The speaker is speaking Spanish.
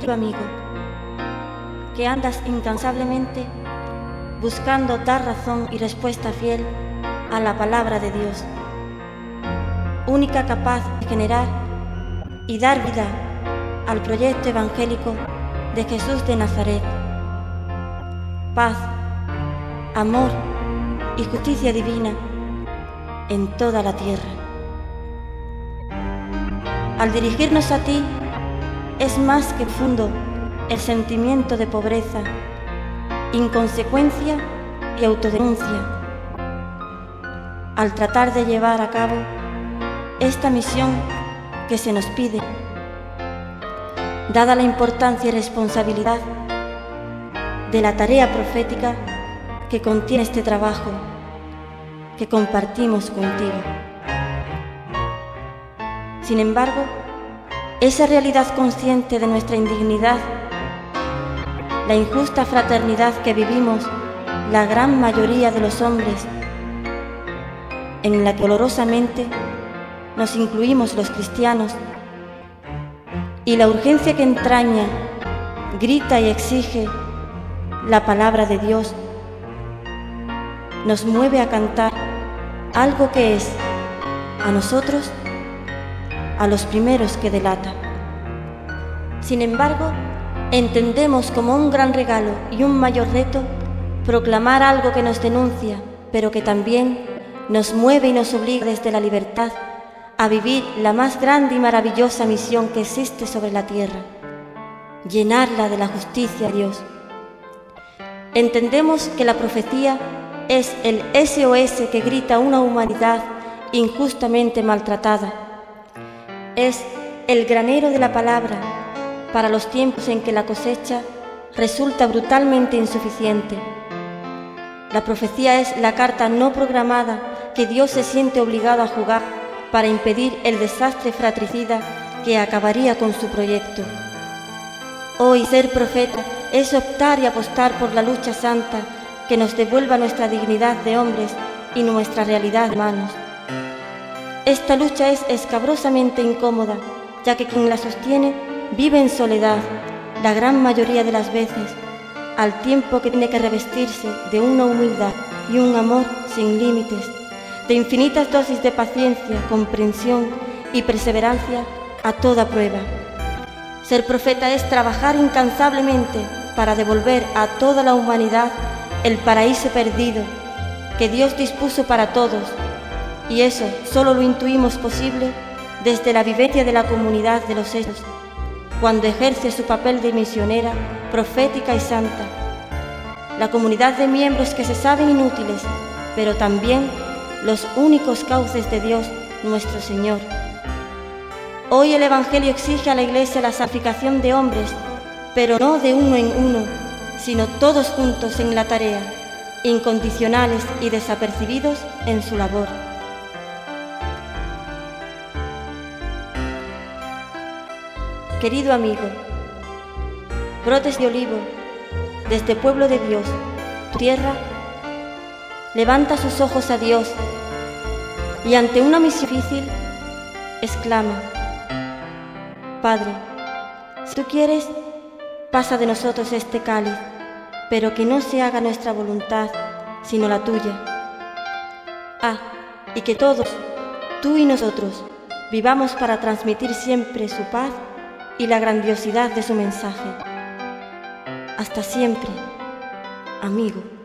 querido amigo, que andas incansablemente buscando dar razón y respuesta fiel a la palabra de Dios, única capaz de generar y dar vida al proyecto evangélico de Jesús de Nazaret. Paz, amor y justicia divina en toda la tierra. Al dirigirnos a ti, es más que profundo el sentimiento de pobreza, inconsecuencia y autodenuncia. Al tratar de llevar a cabo esta misión que se nos pide, dada la importancia y responsabilidad de la tarea profética que contiene este trabajo que compartimos contigo. Sin embargo, esa realidad consciente de nuestra indignidad, la injusta fraternidad que vivimos la gran mayoría de los hombres, en la que dolorosamente nos incluimos los cristianos, y la urgencia que entraña, grita y exige la palabra de Dios, nos mueve a cantar algo que es, a nosotros, a los primeros que delata. Sin embargo, entendemos como un gran regalo y un mayor reto proclamar algo que nos denuncia, pero que también nos mueve y nos obliga desde la libertad a vivir la más grande y maravillosa misión que existe sobre la tierra, llenarla de la justicia de Dios. Entendemos que la profecía es el SOS que grita una humanidad injustamente maltratada. Es el granero de la palabra para los tiempos en que la cosecha resulta brutalmente insuficiente. La profecía es la carta no programada que Dios se siente obligado a jugar para impedir el desastre fratricida que acabaría con su proyecto. Hoy ser profeta es optar y apostar por la lucha santa que nos devuelva nuestra dignidad de hombres y nuestra realidad de humanos. Esta lucha es escabrosamente incómoda, ya que quien la sostiene vive en soledad la gran mayoría de las veces, al tiempo que tiene que revestirse de una humildad y un amor sin límites, de infinitas dosis de paciencia, comprensión y perseverancia a toda prueba. Ser profeta es trabajar incansablemente para devolver a toda la humanidad el paraíso perdido que Dios dispuso para todos, y eso solo lo intuimos posible desde la vivencia de la comunidad de los hechos, cuando ejerce su papel de misionera, profética y santa. La comunidad de miembros que se saben inútiles, pero también los únicos cauces de Dios, nuestro Señor. Hoy el Evangelio exige a la Iglesia la santificación de hombres, pero no de uno en uno, sino todos juntos en la tarea, incondicionales y desapercibidos en su labor. Querido amigo, brotes de olivo, desde pueblo de Dios, tu tierra, levanta sus ojos a Dios y ante una misión difícil, exclama: Padre, si tú quieres, pasa de nosotros este cáliz, pero que no se haga nuestra voluntad, sino la tuya. Y que todos, tú y nosotros, vivamos para transmitir siempre su paz y la grandiosidad de su mensaje. Hasta siempre, amigo.